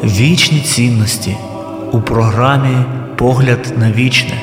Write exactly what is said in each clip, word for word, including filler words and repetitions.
Вічні цінності у програмі «Погляд на вічне».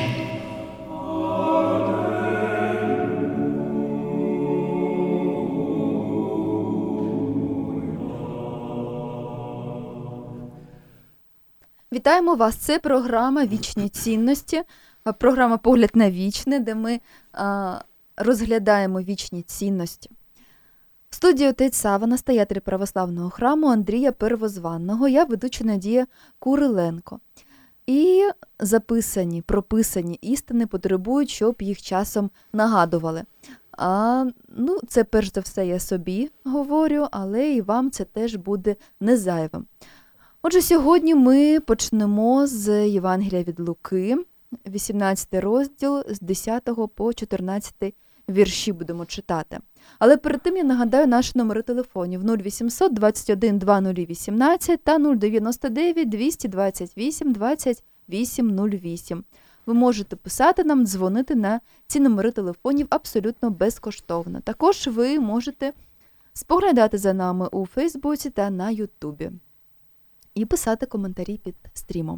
Вітаємо вас! Це програма «Вічні цінності», програма «Погляд на вічне», де ми а, розглядаємо вічні цінності. В студії отець Сава, настоятель православного храму Андрія Первозванного, я ведуча Надія Куриленко. І записані, прописані істини потребують, щоб їх часом нагадували. А, ну, це перш за все я собі говорю, але і вам це теж буде не зайвим. Отже, сьогодні ми почнемо з Євангелія від Луки, вісімнадцятий розділ, з десятого по чотирнадцятий вірші будемо читати. Але перед тим я нагадаю наші номери телефонів нуль вісімсот двадцять один двадцять вісімнадцять та нуль дев'яносто дев'ять двісті двадцять вісім двадцять вісім нуль вісім. Ви можете писати нам, дзвонити на ці номери телефонів абсолютно безкоштовно. Також ви можете споглядати за нами у Фейсбуці та на Ютубі і писати коментарі під стрімом.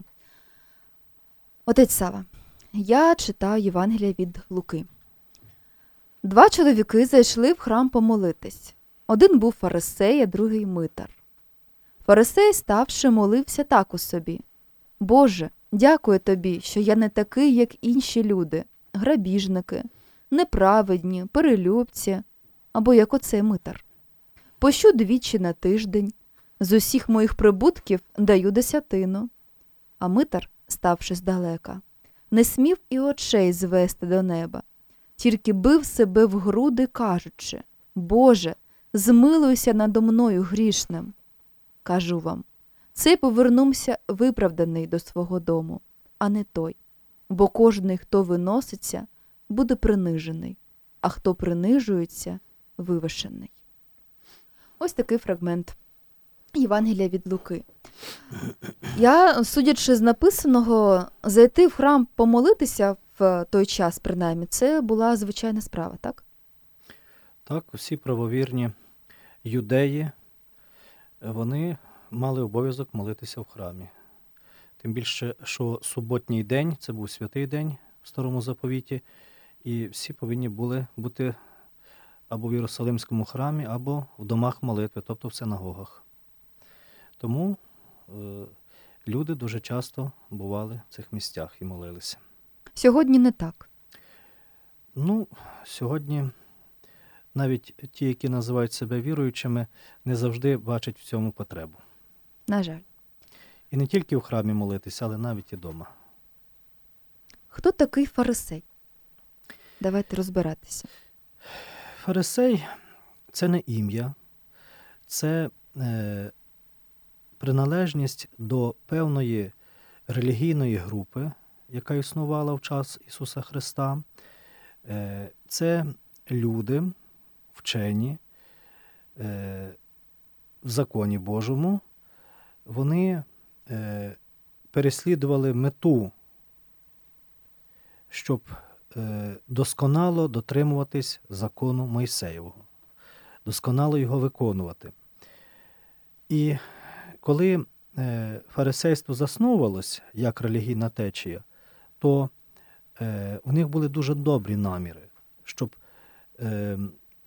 Отець Сава, я читаю Євангелія від Луки. Два чоловіки зайшли в храм помолитись. Один був фарисей, а другий митар. Фарисей, ставши, молився так у собі: «Боже, дякую тобі, що я не такий, як інші люди, грабіжники, неправедні, перелюбці, або як оцей митар. Пощу двічі на тиждень, з усіх моїх прибутків даю десятину». А митар, ставши здалека, не смів і очей звести до неба, тільки бив себе в груди, кажучи: «Боже, змилуйся надо мною грішним». Кажу вам, цей повернувся виправданий до свого дому, а не той. Бо кожний, хто виноситься, буде принижений, а хто принижується, вивишений. Ось такий фрагмент Євангелія від Луки. Я, судячи з написаного, зайти в храм помолитися в той час, принаймні, це була звичайна справа, так? Так, усі правовірні юдеї, вони мали обов'язок молитися в храмі. Тим більше, що суботній день, це був святий день в Старому Заповіті, і всі повинні були бути або в Єрусалимському храмі, або в домах молитви, тобто в синагогах. Тому е, люди дуже часто бували в цих місцях і молилися. Сьогодні не так. Ну, сьогодні навіть ті, які називають себе віруючими, не завжди бачать в цьому потребу. На жаль. І не тільки в храмі молитися, але навіть і вдома. Хто такий фарисей? Давайте розбиратися. Фарисей – це не ім'я, це е, приналежність до певної релігійної групи, яка існувала в час Ісуса Христа. Е, це люди, вчені, е, в законі Божому. Вони е, переслідували мету, щоб е, досконало дотримуватись закону Мойсеєвого, досконало його виконувати. І коли е, фарисейство засновувалось як релігійна течія, то е, у них були дуже добрі наміри, щоб е,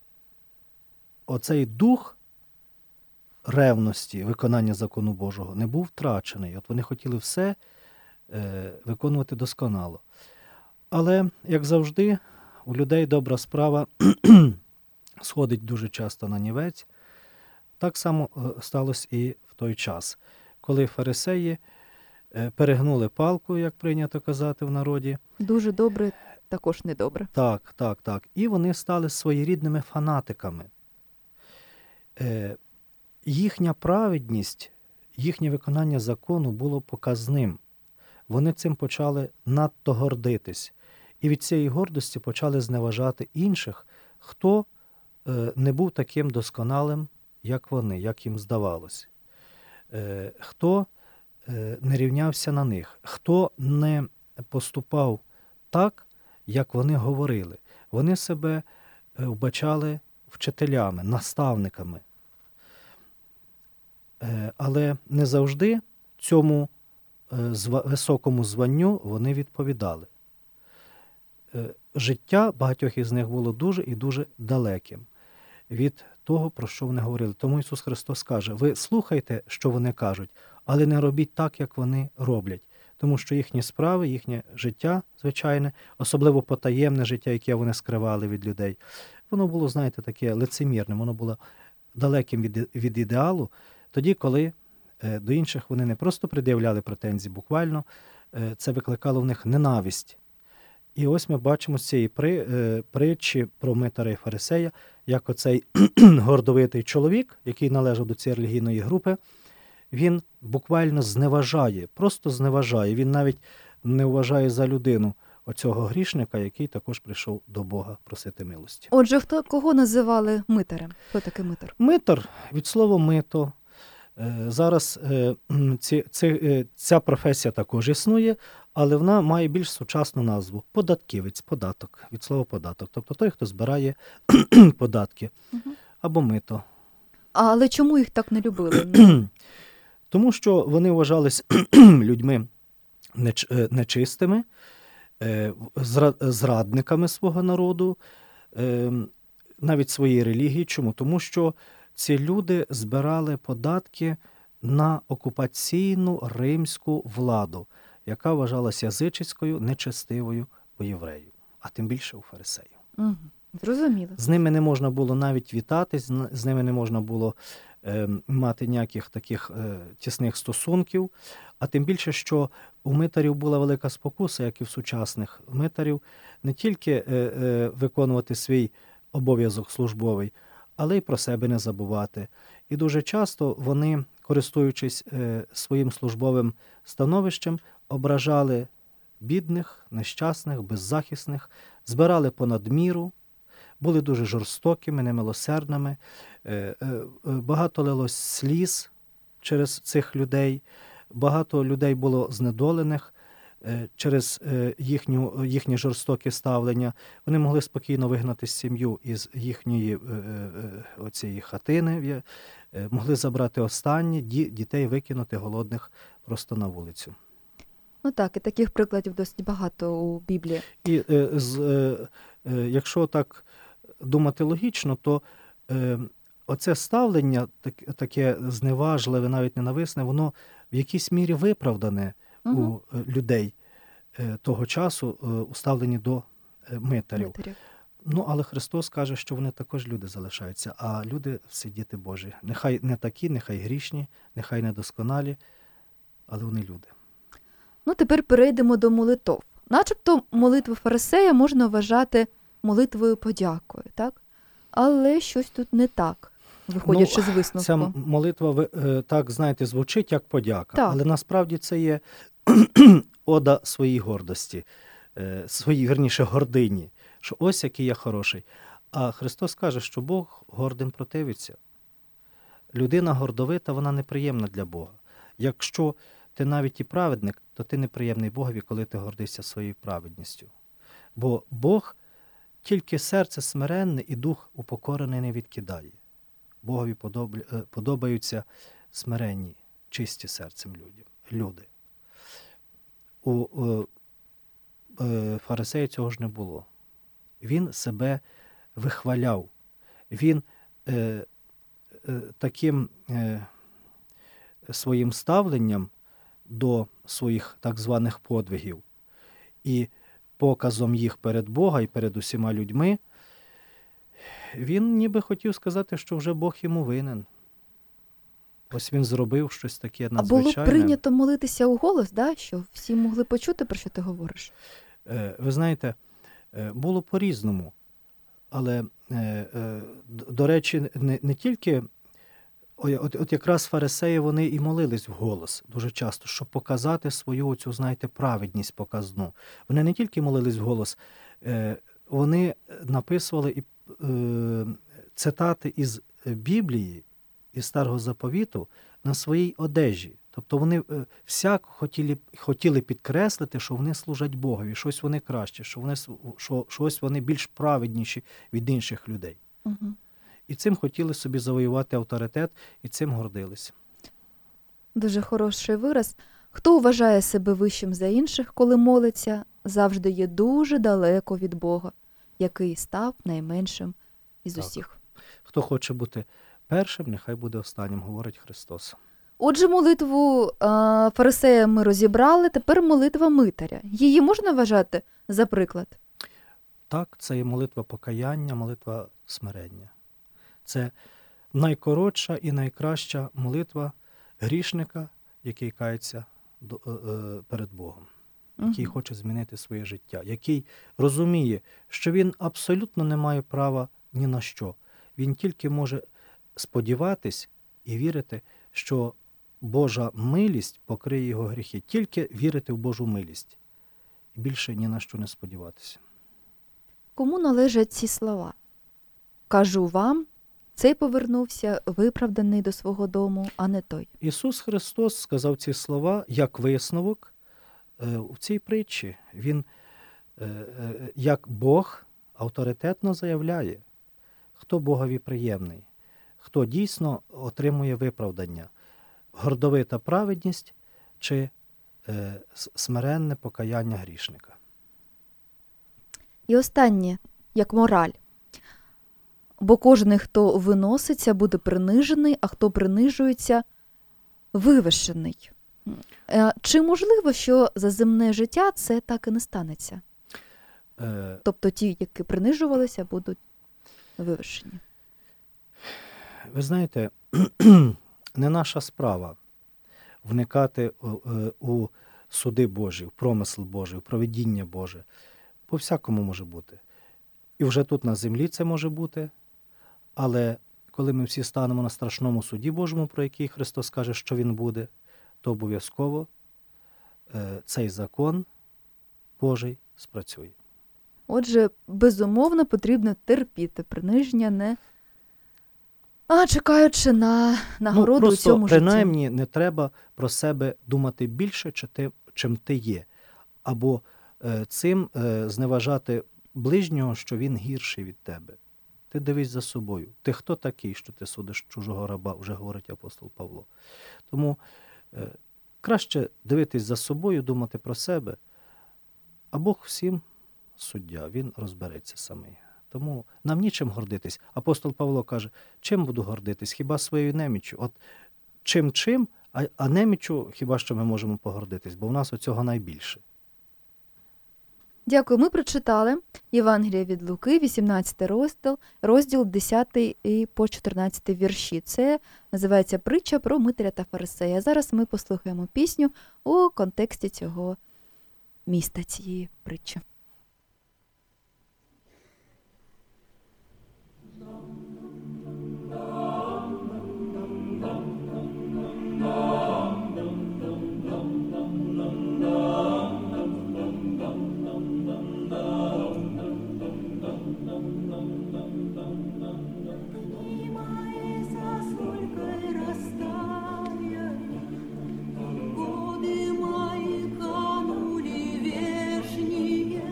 оцей дух ревності виконання закону Божого не був втрачений. От вони хотіли все е, виконувати досконало. Але, як завжди, у людей добра справа сходить дуже часто на нівець. Так само сталося і в той час, коли фарисеї е, перегнули палку, як прийнято казати в народі. Дуже добре, також недобре. Так, так, так. І вони стали своєрідними фанатиками. Е, Їхня праведність, їхнє виконання закону було показним. Вони цим почали надто гордитись. І від цієї гордості почали зневажати інших, хто е, не був таким досконалим, як вони, як їм здавалось. Е, хто е, не рівнявся на них, хто не поступав так, як вони говорили. Вони себе е, вбачали вчителями, наставниками. Але не завжди цьому високому званню вони відповідали. Життя багатьох із них було дуже і дуже далеким від того, про що вони говорили. Тому Ісус Христос каже, ви слухайте, що вони кажуть, але не робіть так, як вони роблять. Тому що їхні справи, їхнє життя, звичайне, особливо потаємне життя, яке вони скривали від людей, воно було, знаєте, таке лицемірне, воно було далеким від, від ідеалу, тоді, коли е, до інших вони не просто пред'являли претензії, буквально е, це викликало в них ненависть. І ось ми бачимо з цієї при, е, притчі про митаря і фарисея, як оцей гордовитий чоловік, який належав до цієї релігійної групи, він буквально зневажає, просто зневажає. Він навіть не вважає за людину оцього грішника, який також прийшов до Бога просити милості. Отже, хто, кого називали митарем? Хто такий митар? Митар, від слова мито. Зараз ці, ці, ця професія також існує, але вона має більш сучасну назву – податківець, податок, від слова податок. Тобто той, хто збирає податки Угу. або мито. Але чому їх так не любили? Тому що вони вважались людьми нечистими, зрадниками свого народу, навіть своєї релігії. Чому? Тому що ці люди збирали податки на окупаційну римську владу, яка вважалася язичницькою, нечестивою у євреїв, а тим більше у фарисеїв. Угу. Зрозуміло. З ними не можна було навіть вітатись, з ними не можна було е, мати ніяких таких е, тісних стосунків, а тим більше, що у митарів була велика спокуса, як і в сучасних митарів, не тільки е, е, виконувати свій обов'язок службовий, але й про себе не забувати. І дуже часто вони, користуючись е, своїм службовим становищем, ображали бідних, нещасних, беззахисних, збирали понад міру, були дуже жорстокими, немилосердними, багато лилось сліз через цих людей, багато людей було знедолених через їхню, їхнє жорстоке ставлення. Вони могли спокійно вигнати сім'ю із їхньої оцієї хатини, могли забрати останнє, дітей викинути голодних просто на вулицю. Ну так, і таких прикладів досить багато у Біблії. І е, з, е, е, якщо так думати логічно, то е, оце ставлення, так, таке зневажливе, навіть ненависне, воно в якійсь мірі виправдане угу. у людей е, того часу, е, у ставленні до е, митарів. митарів. Ну, але Христос каже, що вони також люди залишаються, а люди всі діти Божі. Нехай не такі, нехай грішні, нехай недосконалі, але вони люди. Ну, тепер перейдемо до молитов. Начебто молитву фарисея можна вважати молитвою подякою, так? Але щось тут не так, виходячи ну, з висновку. Ця молитва, так, знаєте, звучить як подяка, так. Але насправді це є ода своїй гордості, своїй, вірніше, гордині, що ось який я хороший. А Христос каже, що Бог гордим противиться. Людина гордовита, вона неприємна для Бога. Якщо ти навіть і праведник, то ти неприємний Богові, коли ти гордишся своєю праведністю. Бо Бог тільки серце смиренне і дух упокорений не відкидає. Богові подобаються смиренні, чисті серцем люди. У, у фарисея цього ж не було. Він себе вихваляв. Він е, е, таким е, своїм ставленням до своїх так званих подвигів і показом їх перед Бога і перед усіма людьми, він ніби хотів сказати, що вже Бог йому винен. Ось він зробив щось таке надзвичайне. А було прийнято молитися у голос, да? Що всі могли почути, про що ти говориш? Ви знаєте, було по-різному. Але, до речі, не, не тільки От, от якраз фарисеї, вони і молились вголос дуже часто, щоб показати свою оцю, знаєте, праведність показну. Вони не тільки молились вголос, вони написували і е, цитати із Біблії, із Старого Заповіту на своїй одежі. Тобто вони всяко хотіли, хотіли підкреслити, що вони служать Богові, щось вони краще, що вони, що, щось вони більш праведніші від інших людей. Угу. І цим хотіли собі завоювати авторитет, і цим гордилися. Дуже хороший вираз. Хто вважає себе вищим за інших, коли молиться, завжди є дуже далеко від Бога, який став найменшим із Так. усіх. Хто хоче бути першим, нехай буде останнім, говорить Христос. Отже, молитву а, фарисея ми розібрали, тепер молитва митаря. Її можна вважати за приклад? Так, це є молитва покаяння, молитва смирення. Це найкоротша і найкраща молитва грішника, який кається до- е, е, перед Богом, який Мгм. хоче змінити своє життя, який розуміє, що він абсолютно не має права ні на що. Він тільки може сподіватись і вірити, що Божа милість покриє його гріхи. Тільки вірити в Божу милість. І більше ні на що не сподіватися. Кому належать ці слова? Кажу вам, цей повернувся виправданий до свого дому, а не той. Ісус Христос сказав ці слова як висновок е, в цій притчі. Він, е, е, як Бог, авторитетно заявляє, хто Богові приємний, хто дійсно отримує виправдання, гордовита праведність чи е, с- смиренне покаяння грішника. І останнє, як мораль. Бо кожен, хто виноситься, буде принижений, а хто принижується – вивишений. Е, Чи можливо, що за земне життя це так і не станеться? Е, Тобто ті, які принижувалися, будуть вивишені. Ви знаєте, не наша справа вникати у, е, у суди Божі, в промисел Божий, в провидіння Боже. По-всякому може бути. І вже тут на землі це може бути, але коли ми всі станемо на страшному суді Божому, про який Христос каже, що Він буде, то обов'язково е, цей закон Божий спрацює. Отже, безумовно, потрібно терпіти приниження, не а, чекаючи на нагороду ну, у просто, цьому житті. принаймні, не треба про себе думати більше, чи ти, чим ти є. Або е, цим е, зневажати ближнього, що він гірший від тебе. Ти дивись за собою. Ти хто такий, що ти судиш чужого раба, вже говорить апостол Павло. Тому е, краще дивитись за собою, думати про себе, а Бог всім суддя, він розбереться самий. Тому нам нічим гордитись. Апостол Павло каже, чим буду гордитись? Хіба своєю неміччю? От чим-чим, а, а неміччю хіба що ми можемо погордитись, бо в нас оцього найбільше. Дякую. Ми прочитали Євангелія від Луки, вісімнадцятий розділ, розділ десятий і по чотирнадцятий вірші. Це називається притча про митаря та фарисея. Зараз ми послухаємо пісню у контексті цього міста, цієї притчі. Годы мои канули вешние,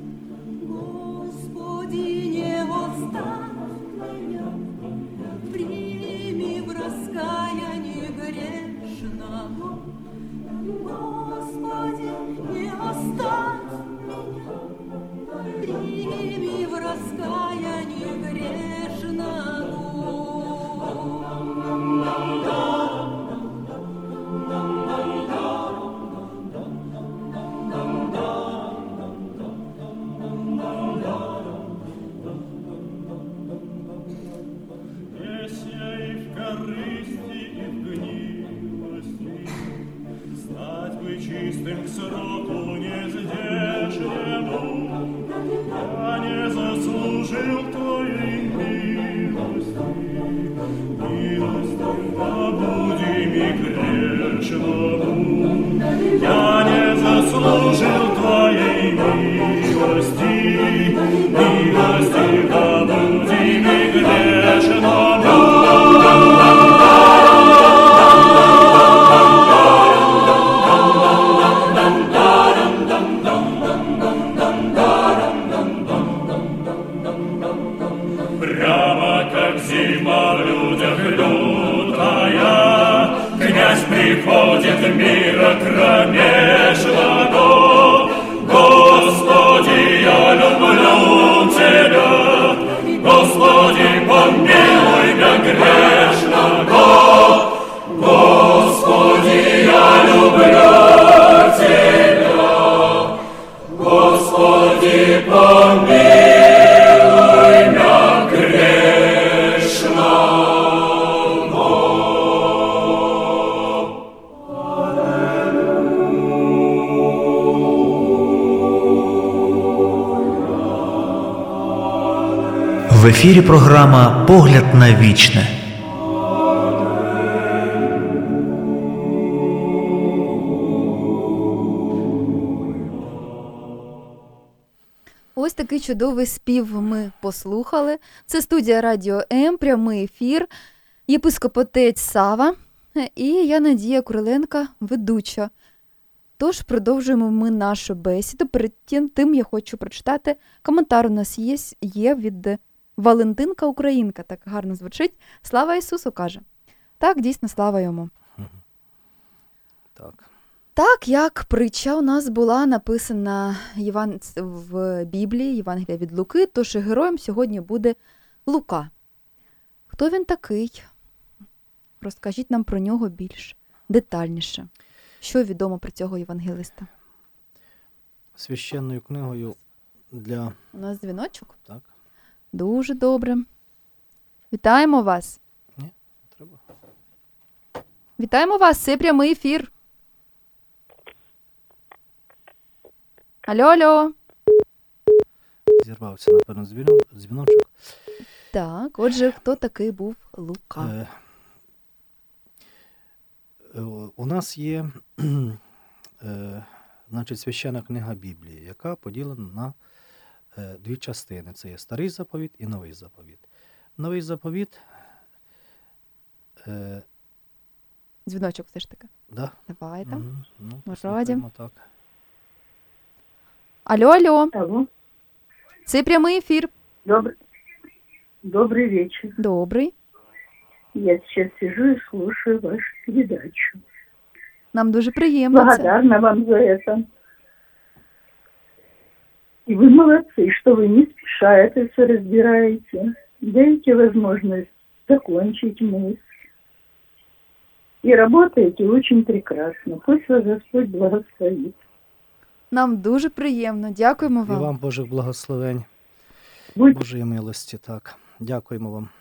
чистым к сроку нездешнему. Я не заслужил твоей милости, милости побудими грешному. Я не заслужил твоей милости, милости побудими грешному. Прямо как зима в людях лютая, князь приходит. В ефірі програма «Погляд на вічне». Ось такий чудовий спів ми послухали. Це студія Радіо М, прямий ефір, єпископ отець Сава і я, Надія Куриленка, ведуча. Тож продовжуємо ми нашу бесіду. Перед тим я хочу прочитати коментар. У нас є, є від Валентинка Українка. Так гарно звучить. Слава Ісусу, каже. Так, дійсно, слава йому. Так. Так, як притча у нас була написана Єван... в Біблії, Євангелія від Луки, тож і героєм сьогодні буде Лука. Хто він такий? Розкажіть нам про нього більш детальніше. Що відомо про цього євангелиста? Священною книгою для... У нас дзвіночок? Так. Дуже добре. Вітаємо вас. Ні, треба. Вітаємо вас, це прямий ефір. Алло, алло. Зірвався, напевно, дзвінок, дзвіночок. Так, отже, хто такий був Лука? Е, е, у нас є е, значить, священна книга Біблії, яка поділена на е, дві частини. Це є Старий заповіт і Новий заповіт. Новий заповіт... Е, Дзвіночок все ж таки. да? Давайте. Мгм, ну, Ми послухаємо, так. Алло, алло. Алло, Це прямий ефір. добрый, добрый вечер. Добрий. Я сейчас сижу и слушаю вашу передачу. Нам дуже приємно це. Благодарна вам за это. И вы молодцы, что вы не спеша это все разбираете, даете возможность закончить мысль. И работаете очень прекрасно. Пусть вас Господь благословит. Нам дуже приємно. Дякуємо І вам. вам Божих благословень, Будь Божої милості, так. Дякуємо вам.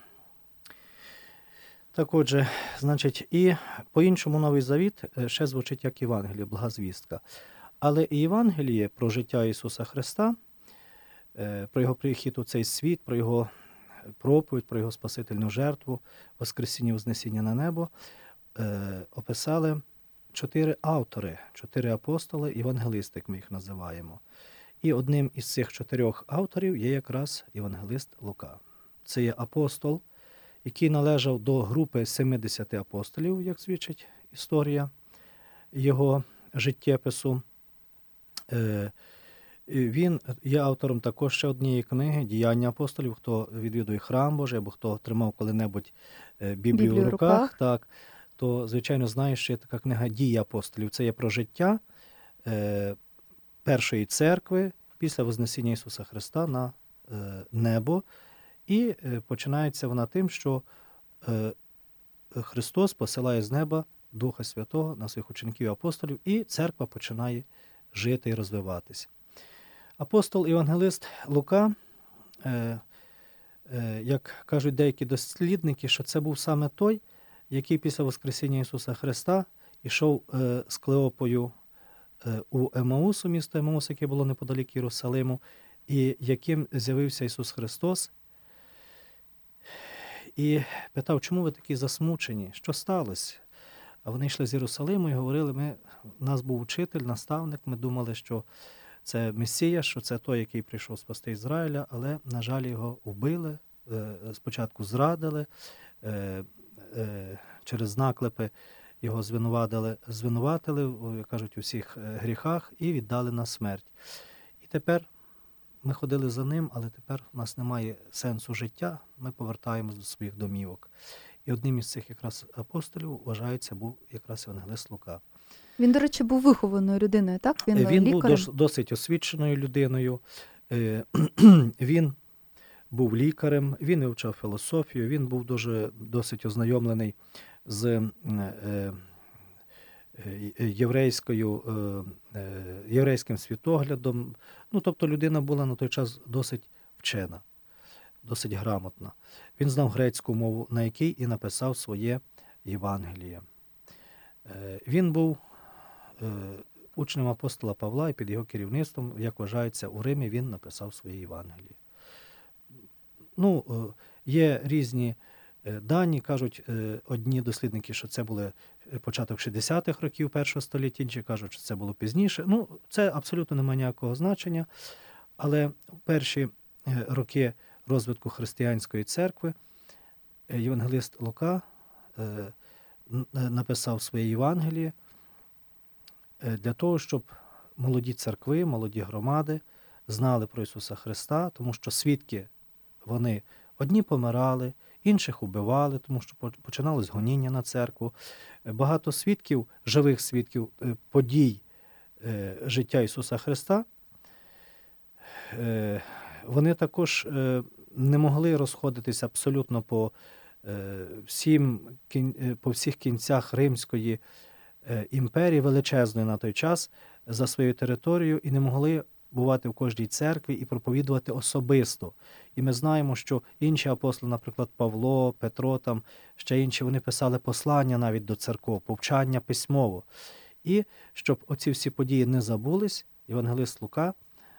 Так отже, значить, і по-іншому Новий Завіт е, ще звучить як Євангеліє, благозвістка. Але і Євангеліє про життя Ісуса Христа, е, про Його прихід у цей світ, про Його проповідь, про Його спасительну жертву, Воскресіння, Вознесіння на небо, е, описали чотири автори, чотири апостоли, євангелисти, як ми їх називаємо. І одним із цих чотирьох авторів є якраз євангелист Лука. Це є апостол, який належав до групи сімдесят апостолів, як свідчить історія його життєпису. Е, Він є автором також ще однієї книги «Діяння апостолів», хто відвідує храм Божий, або хто тримав коли-небудь е, Біблію, Біблію в в руках, руках. так, то, звичайно, знає, що є така книга «Дії апостолів». Це є про життя е, першої церкви після Вознесіння Ісуса Христа на е, небо. І е, починається вона тим, що е, Христос посилає з неба Духа Святого на своїх учеників і апостолів, і церква починає жити і розвиватися. Апостол-євангелист Лука, е, е, як кажуть деякі дослідники, що це був саме той, який після Воскресіння Ісуса Христа йшов е, з Клеопою е, у Емаусу, місто Емаус, яке було неподалік Єрусалиму, і яким з'явився Ісус Христос. І питав, чому ви такі засмучені, що сталося? А вони йшли з Єрусалиму і говорили, ми, у нас був учитель, наставник, ми думали, що це Месія, що це той, який прийшов спасти Ізраїля, але, на жаль, його вбили, е, спочатку зрадили, е, е, через наклепи його звинуватили, звинуватили, як кажуть, у всіх гріхах і віддали на смерть. І тепер ми ходили за ним, але тепер у нас немає сенсу життя, ми повертаємось до своїх домівок. І одним із цих якраз апостолів, вважається, був якраз євангелист Лука. Він, до речі, був вихованою людиною, так? Він, Він був лікарем. дос- досить освіченою людиною. Е, Він був лікарем, він вивчав філософію, він був дуже досить ознайомлений з е, е, єврейською, е, е, єврейським світоглядом. Ну, тобто людина була на той час досить вчена, досить грамотна. Він знав грецьку мову, на якій і написав своє Євангеліє. Е, він був е, учнем апостола Павла, і під його керівництвом, як вважається, у Римі він написав своє Євангеліє. Ну, е, є різні е, дані, кажуть е, одні дослідники, що це були початок шістдесятих років першого століття, інші кажуть, що це було пізніше. Ну, це абсолютно не має ніякого значення, але в перші е, роки розвитку християнської церкви е, євангелист Лука е, написав своє Євангеліє е, для того, щоб молоді церкви, молоді громади знали про Ісуса Христа, тому що свідки, вони одні помирали, інших убивали, тому що починалось гоніння на церкву. Багато свідків, живих свідків подій е, життя Ісуса Христа, е, вони також е, не могли розходитися абсолютно по, е, всім, кін, по всіх кінцях Римської е, імперії, величезної на той час, за свою територію, і не могли бувати в кожній церкві і проповідувати особисто. І ми знаємо, що інші апостоли, наприклад, Павло, Петро, там, ще інші, вони писали послання навіть до церков, повчання письмово. І щоб оці всі події не забулись, євангелист Лука,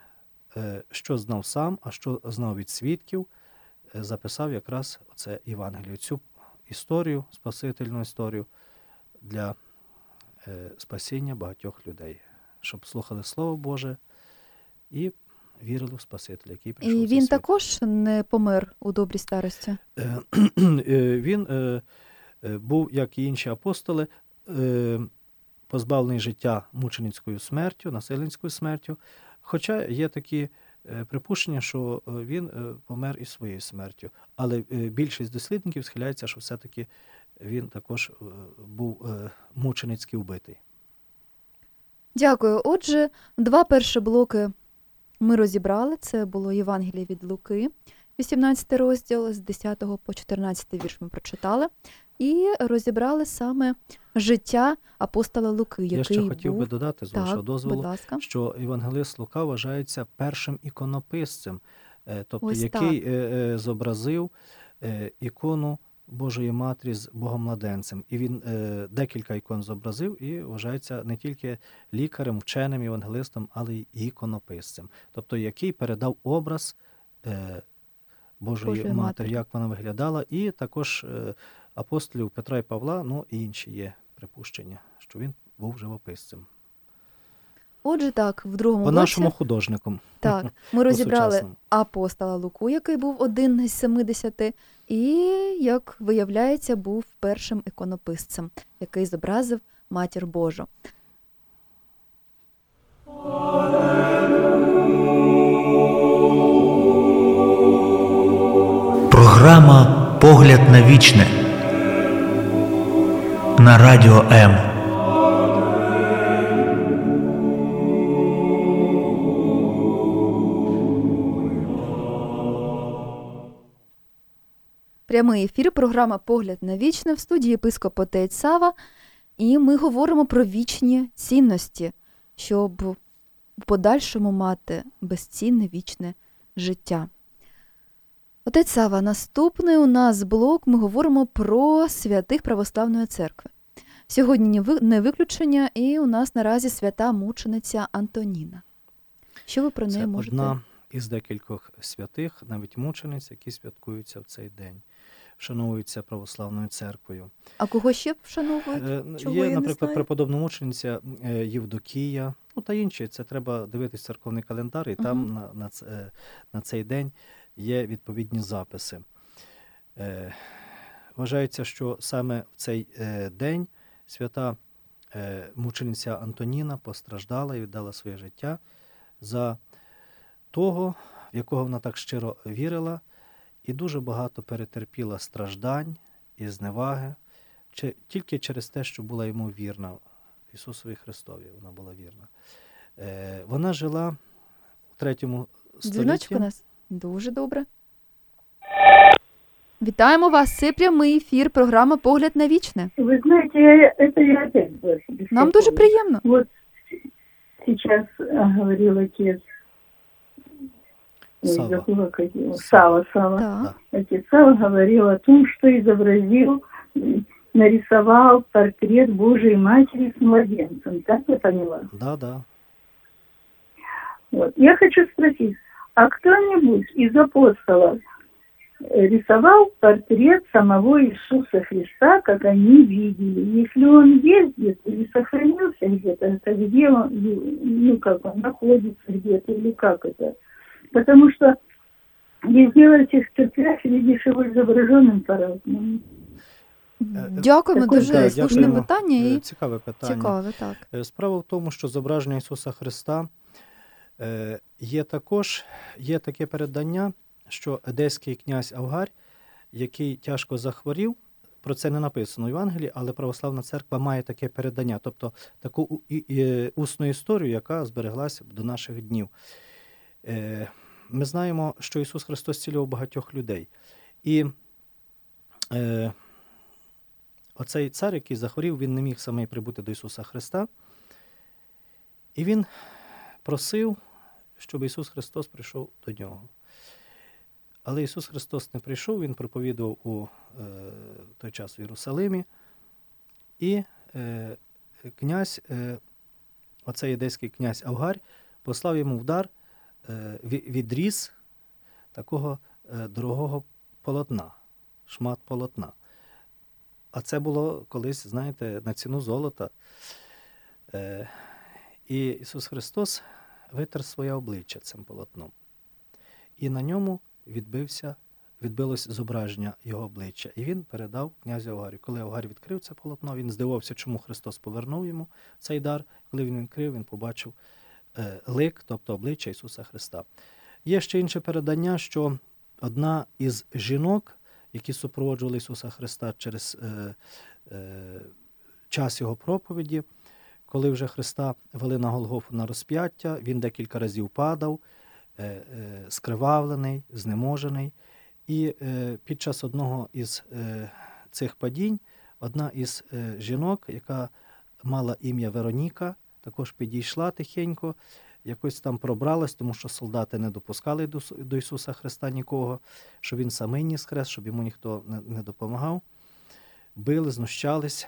що знав сам, а що знав від свідків, записав якраз оце Євангеліє, цю історію, спасительну історію для спасіння багатьох людей, щоб слухали Слово Боже і вірили в Спасителя, який прийшов в І цей він світ. також не помер у добрій старості? Е, е, Він е, е, був, як і інші апостоли, е, позбавлений життя мученицькою смертю, насильницькою смертю, хоча є такі е, припущення, що е, він е, помер і своєю смертю. Але е, більшість дослідників схиляється, що все-таки він також е, був е, мученицьки вбитий. Дякую. Отже, два перші блоки ми розібрали. Це було Євангеліє від Луки, вісімнадцятий розділ, з десятого по чотирнадцятий вірш ми прочитали. І розібрали саме життя апостола Луки, який Я ще хотів був... би додати, з вашого Так, дозволу, будь ласка. що євангелист Лука вважається першим іконописцем, е, тобто Ось який е, е, зобразив е, ікону Божої Матері з Богомладенцем. І він е, декілька ікон зобразив і вважається не тільки лікарем, вченим, євангелистом, але й іконописцем. Тобто який передав образ е, Божої, Божої Матері, Матері. як вона виглядала, і також е, апостолів Петра і Павла, ну і інші є припущення, що він був живописцем. Отже, так, в другому По блоці... нашому художником. Так, ми розібрали сучасному. апостола Луку, який був один із семидесяти, і, як виявляється, був першим іконописцем, який зобразив Матір Божу. Програма «Погляд на вічне» на Радіо М. Прямий ефір, програма «Погляд на вічне» в студії єпископ отець Сава. І ми говоримо про вічні цінності, щоб в подальшому мати безцінне вічне життя. Отець Сава, наступний у нас блок, ми говоримо про святих Православної церкви. Сьогодні не виключення, і у нас наразі свята мучениця Антоніна. Що ви про неї Це можете? одна із декількох святих, навіть мучениць, які святкуються в цей день, вшановуються Православною церквою. А кого ще вшановують? Е, Чого Є, я не наприклад, знаю? преподобна мучениця е, Євдокія, ну та інші. Це треба дивитись церковний календар, і там Мгм. на, на, ц- е, на цей день є відповідні записи. Е, Вважається, що саме в цей е, день свята е, мучениця Антоніна постраждала і віддала своє життя за того, в якого вона так щиро вірила, і дуже багато перетерпіла страждань і зневаги, чи, тільки через те, що була йому вірна, Ісусові Христові вона була вірна. Е, вона жила у третьому Дзвіночок у столітті. нас дуже добре. Вітаємо вас. Це прямий ефір, програма «Погляд на вічне». Вы знаете, я, это я опять вас беспокою. Нам дуже приємно. Вот сейчас а, говорил отец, ой, Сава. забыла, как его, Сава, Сава. Так. Отец Сава говорил о том, что изобразил, м, нарисовал портрет Божией Матери с младенцем. Так я поняла? Да, да. Вот. Я хочу спросить, а кто-нибудь из апостолов э, рисовал портрет самого Иисуса Христа, как они видели? Если он есть где-то или сохранился где-то, это где он, ну как он находится где-то или как это? Потому что везде в этих церквях видишь его изображенным по-разному. Дякуємо, Також, дуже да, слушне дякуємо. питання Е, і Цікаве питання. цікаве, так. Е, Справа в тому, що зображення Ісуса Христа е, є також, є таке передання, що едеський князь Авгарь, який тяжко захворів, про це не написано в Євангелії, але Православна Церква має таке передання, тобто таку у- і- і- усну історію, яка збереглася до наших днів. Е, Ми знаємо, що Ісус Христос зцілював багатьох людей. І е, оцей цар, який захворів, він не міг самий прибути до Ісуса Христа. І він просив, щоб Ісус Христос прийшов до нього. Але Ісус Христос не прийшов, Він проповідував у е, той час в Єрусалимі. І е, князь, е, оцей єдейський князь Авгарь, послав йому в дар е, ві- відріз такого е, дорогого полотна, шмат полотна. А це було колись, знаєте, на ціну золота. Е, і Ісус Христос витер своє обличчя цим полотном. І на ньому відбився, відбилось зображення його обличчя. І він передав князю Авгарю. Коли Авгарь відкрив це полотно, він здивувався, чому Христос повернув йому цей дар. Коли він відкрив, він побачив е, лик, тобто обличчя Ісуса Христа. Є ще інше передання, що одна із жінок, які супроводжували Ісуса Христа через е, е, час Його проповіді, коли вже Христа вели на Голгофу на розп'яття, він декілька разів падав, е, е, скривавлений, знеможений. І е, під час одного із е, цих падінь одна із е, жінок, яка мала ім'я Вероніка, також підійшла тихенько, якось там пробралась, тому що солдати не допускали до, Су- до Ісуса Христа нікого, щоб він самий ніс хрест, щоб йому ніхто не, не допомагав. Били, знущались.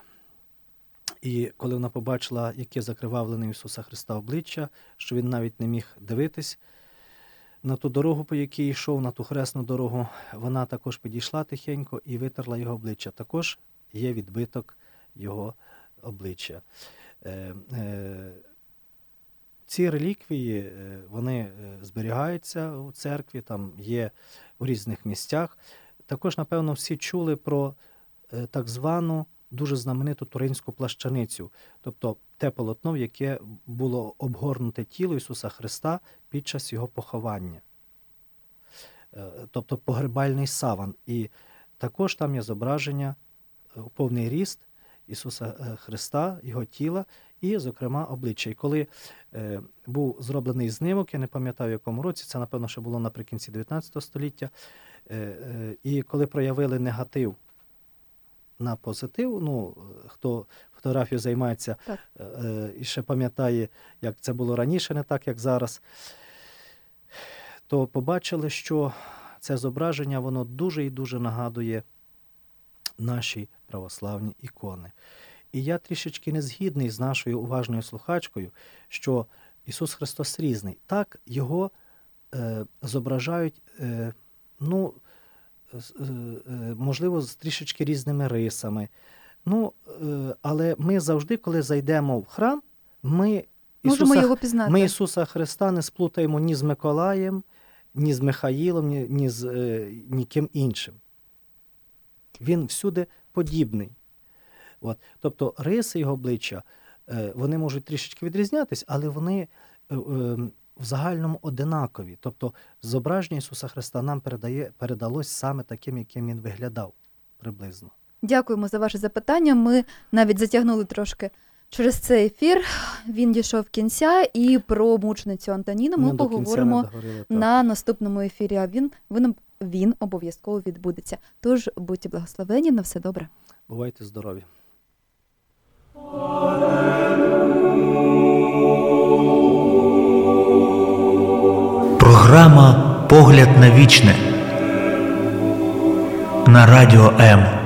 І коли вона побачила, яке закривавлене у Ісуса Христа обличчя, що він навіть не міг дивитись на ту дорогу, по якій йшов, на ту хресну дорогу, вона також підійшла тихенько і витерла його обличчя. Також є відбиток його обличчя. Е, е, ці реліквії, е, вони е, зберігаються у церкві, там є у різних місцях. Також, напевно, всі чули про е, так звану дуже знамениту туринську плащаницю, тобто те полотно, в яке було обгорнуте тіло Ісуса Христа під час його поховання. Е, Тобто погребальний саван. І також там є зображення е, у повний ріст Ісуса е, Христа, Його тіла і, зокрема, обличчя. І коли е, був зроблений знимок, я не пам'ятаю, в якому році, це, напевно, ще було наприкінці дев'ятнадцятого століття, е, е, і коли проявили негатив на позитив, ну, хто фотографією займається Так. е, е, і ще пам'ятає, як це було раніше, не так, як зараз, то побачили, що це зображення, воно дуже і дуже нагадує наші православні ікони. І я трішечки не згідний з нашою уважною слухачкою, що Ісус Христос різний. Так, його е, зображають, е, ну, з- е, е, можливо, з трішечки різними рисами. Ну, е, але ми завжди, коли зайдемо в храм, ми Можемо Ісуса, його пізнати. ми Ісуса Христа не сплутаємо ні з Миколаєм, ні з Михаїлом, ні, ні з е, ніким іншим. Він всюди подібний. От. Тобто риси його обличчя, е, вони можуть трішечки відрізнятись, але вони е, е, в загальному одинакові. Тобто зображення Ісуса Христа нам передає, передалось саме таким, яким він виглядав приблизно. Дякуємо за ваше запитання. Ми навіть затягнули трошки через цей ефір. Він дійшов кінця, і про мученицю Антоніну ми до кінця поговоримо не договорили, так. на наступному ефірі. А він ви нам він обов'язково відбудеться. Тож будьте благословені, на все добре. Бувайте здорові. Програма «Погляд на вічне» на Радіо М.